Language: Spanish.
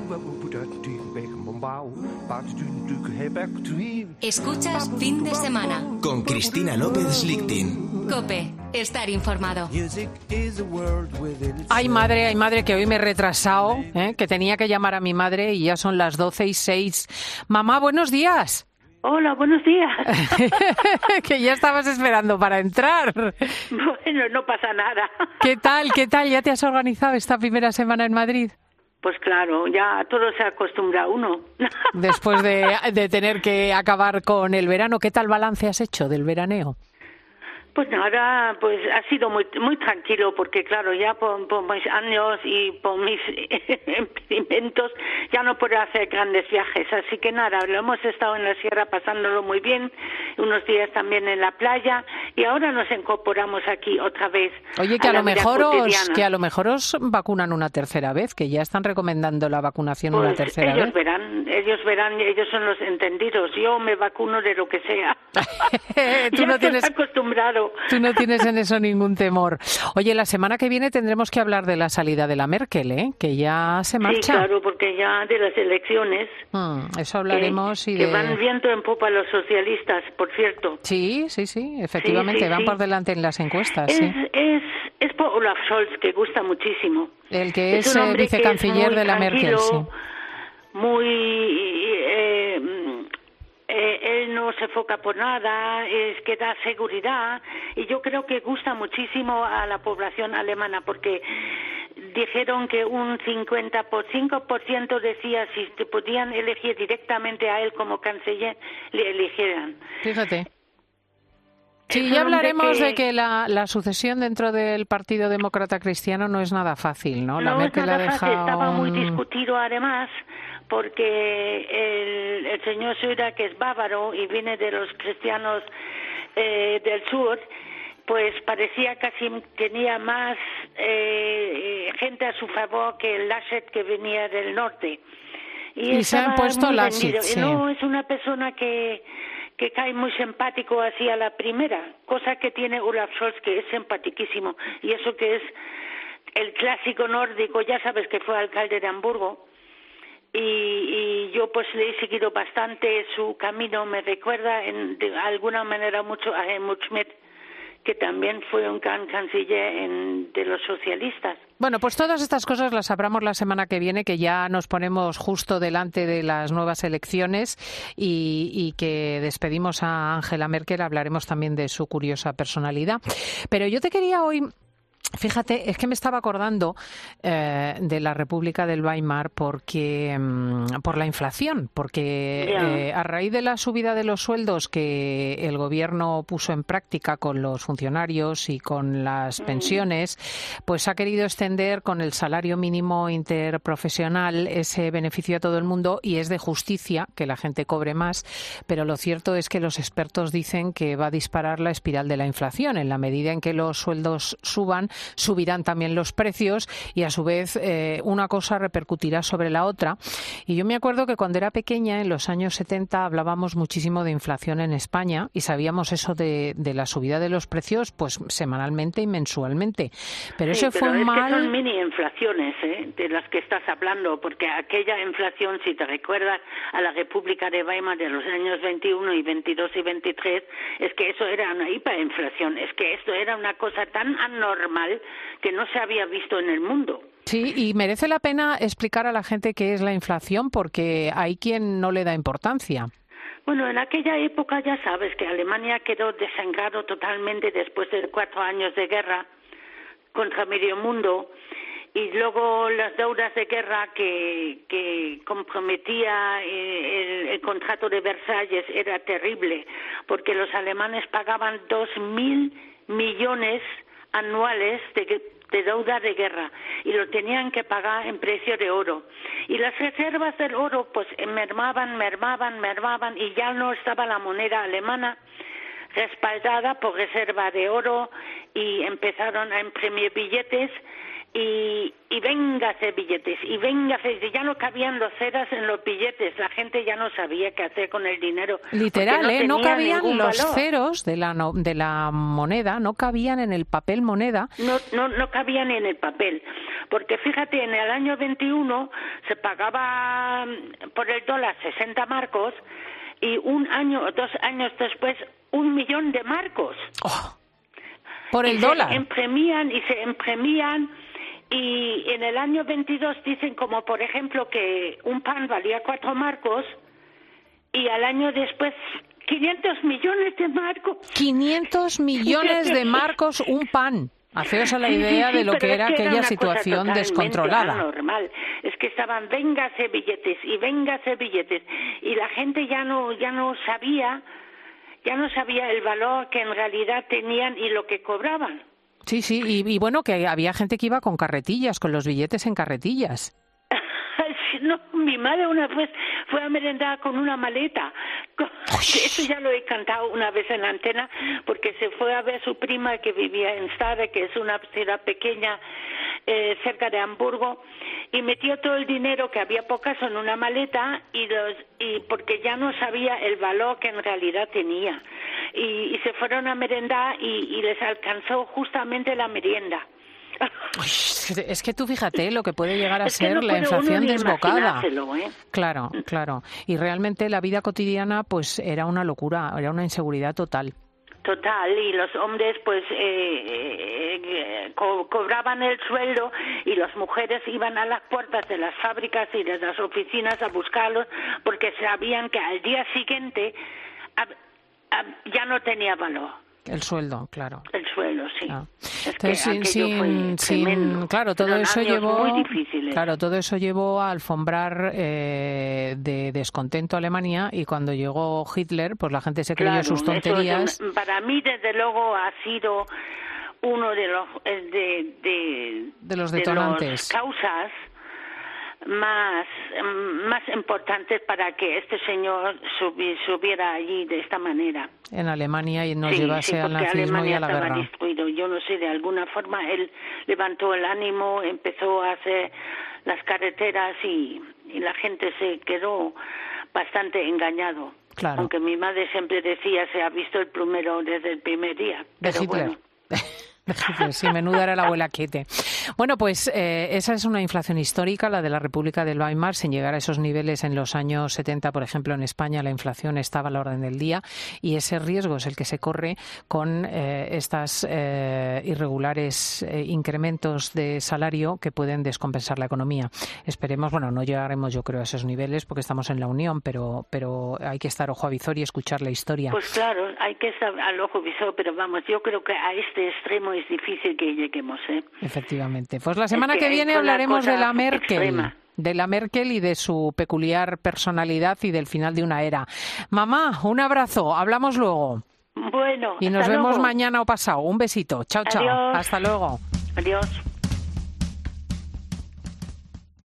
Escuchas Fin de Semana con Cristina López Lichtin. COPE, estar informado. Ay madre, que hoy me he retrasado, que tenía que llamar a mi madre y ya son las 12:06. Mamá, buenos días. Hola, buenos días. Que ya estabas esperando para entrar. Bueno, no pasa nada. ¿Qué tal? ¿Ya te has organizado esta primera semana en Madrid? Pues claro, ya a todo se acostumbra uno. Después de tener que acabar con el verano, ¿qué tal balance has hecho del veraneo? Pues nada, pues ha sido muy tranquilo porque claro, ya por mis años y por mis impedimentos ya no puedo hacer grandes viajes, así que nada, lo hemos estado en la sierra pasándolo muy bien, unos días también en la playa y ahora nos incorporamos aquí otra vez. Oye, que a lo mejor os vacunan una tercera vez, que ya están recomendando la vacunación pues una tercera vez. Ellos verán, ellos son los entendidos, yo me vacuno de lo que sea. Tú no tienes acostumbrado. Tú no tienes en eso ningún temor. Oye, la semana que viene tendremos que hablar de la salida de la Merkel, que ya se marcha. Sí, claro, porque ya de las elecciones. Eso hablaremos que van viento en popa los socialistas, por cierto. Sí, efectivamente, van por delante en las encuestas. Es por Olaf Scholz, que gusta muchísimo. El que es vicecanciller de la Merkel, sí. Él no se enfoca por nada, es que da seguridad y yo creo que gusta muchísimo a la población alemana porque dijeron que un 5% decía si te podían elegir directamente a él como canciller, le eligieran. Fíjate. Sí, ya hablaremos de que la sucesión dentro del Partido Demócrata Cristiano no es nada fácil, ¿no? La Merkel ha dejado... Estaba muy discutido además porque el señor Söder, que es bávaro y viene de los cristianos del sur, pues parecía casi tenía más gente a su favor que el Laschet, que venía del norte. Y se han puesto Laschet, sí. No, es una persona que cae muy simpático así a la primera, cosa que tiene Olaf Scholz, que es simpaticísimo, y eso que es el clásico nórdico, ya sabes que fue alcalde de Hamburgo, y yo pues le he seguido bastante su camino, me recuerda de alguna manera mucho a Helmut Schmidt, que también fue un gran canciller de los socialistas. Bueno, pues todas estas cosas las sabremos la semana que viene, que ya nos ponemos justo delante de las nuevas elecciones y que despedimos a Angela Merkel. Hablaremos también de su curiosa personalidad. Pero yo te quería hoy... Fíjate, es que me estaba acordando de la República del Weimar por la inflación, porque a raíz de la subida de los sueldos que el gobierno puso en práctica con los funcionarios y con las pensiones, pues ha querido extender con el salario mínimo interprofesional ese beneficio a todo el mundo y es de justicia que la gente cobre más, pero lo cierto es que los expertos dicen que va a disparar la espiral de la inflación. En la medida en que los sueldos subirán también los precios y a su vez una cosa repercutirá sobre la otra. Y yo me acuerdo que cuando era pequeña, en los años 70, hablábamos muchísimo de inflación en España y sabíamos eso de la subida de los precios pues semanalmente y mensualmente. Pero sí, eso fue un mal... que son mini inflaciones de las que estás hablando, porque aquella inflación, si te recuerdas a la República de Weimar de los años 21 y 22 y 23, es que eso era una hiperinflación, es que esto era una cosa tan anormal que no se había visto en el mundo. Sí, y merece la pena explicar a la gente qué es la inflación porque hay quien no le da importancia. Bueno, en aquella época ya sabes que Alemania quedó desangrado totalmente después de 4 años de guerra contra medio mundo y luego las deudas de guerra que comprometía el contrato de Versalles era terrible porque los alemanes pagaban 2.000 millones anuales de deuda de guerra y lo tenían que pagar en precio de oro y las reservas del oro pues mermaban y ya no estaba la moneda alemana respaldada por reserva de oro y empezaron a imprimir billetes y venga a hacer billetes, y venga a hacer, ya no cabían los ceras en los billetes, la gente ya no sabía qué hacer con el dinero. Literal, no cabían los valor. ceros de la moneda, no cabían en el papel moneda. No cabían en el papel, porque fíjate, en el año 21 se pagaba por el dólar 60 marcos, y 1 año o 2 años después 1 millón de marcos. Oh, por el dólar. Se imprimían. Y en el año 22 dicen, como por ejemplo, que un pan valía 4 marcos y al año después 500 millones de marcos. 500 millones de marcos un pan. Haceos a la idea de lo que era aquella situación descontrolada. Normal. Es que estaban, venga a hacer billetes y venga a hacer billetes. Y la gente ya no sabía el valor que en realidad tenían y lo que cobraban. Sí, y bueno, que había gente que iba con carretillas, con los billetes en carretillas. No, mi madre una vez fue a merendar con una maleta. Eso ya lo he cantado una vez en la antena, porque se fue a ver a su prima que vivía en Stade, que es una ciudad pequeña cerca de Hamburgo, y metió todo el dinero, que había pocas, en una maleta, y porque ya no sabía el valor que en realidad tenía. Y se fueron a merendar y les alcanzó justamente la merienda. Es que tú fíjate lo que puede llegar a ser la inflación desbocada. Claro. Y realmente la vida cotidiana pues era una locura, era una inseguridad total. Y los hombres pues cobraban el sueldo y las mujeres iban a las puertas de las fábricas y de las oficinas a buscarlos, porque sabían que al día siguiente ya no tenía valor. El sueldo, claro. El sueldo, sí. Ah. Entonces, claro, todo eso llevó a alfombrar de descontento a Alemania, y cuando llegó Hitler, pues la gente se creyó sus tonterías. Para mí, desde luego, ha sido uno de los detonantes, de las causas más importantes para que este señor subiera allí de esta manera en Alemania y nos llevase al nazismo Alemania y a la guerra. Destruido. Yo no sé, de alguna forma él levantó el ánimo, empezó a hacer las carreteras y la gente se quedó bastante engañado. Claro. Aunque mi madre siempre decía, se ha visto el plumero desde el primer día. Pero bueno. Sí, menuda era la abuela Quete. Bueno, pues esa es una inflación histórica, la de la República del Weimar, sin llegar a esos niveles en los años 70, por ejemplo, en España la inflación estaba a la orden del día, y ese riesgo es el que se corre con estas irregulares incrementos de salario que pueden descompensar la economía. Esperemos, bueno, no llegaremos yo creo a esos niveles porque estamos en la Unión, pero hay que estar ojo a visor y escuchar la historia. Pues claro, hay que estar al ojo visor, pero vamos, yo creo que a este extremo es difícil que lleguemos, ¿eh? Efectivamente. Pues la semana que viene hablaremos de la Merkel. De la Merkel y de su peculiar personalidad y del final de una era. Mamá, un abrazo. Hablamos luego. Bueno, y nos vemos mañana o pasado. Un besito. Chao, chao. Adiós. Hasta luego. Adiós.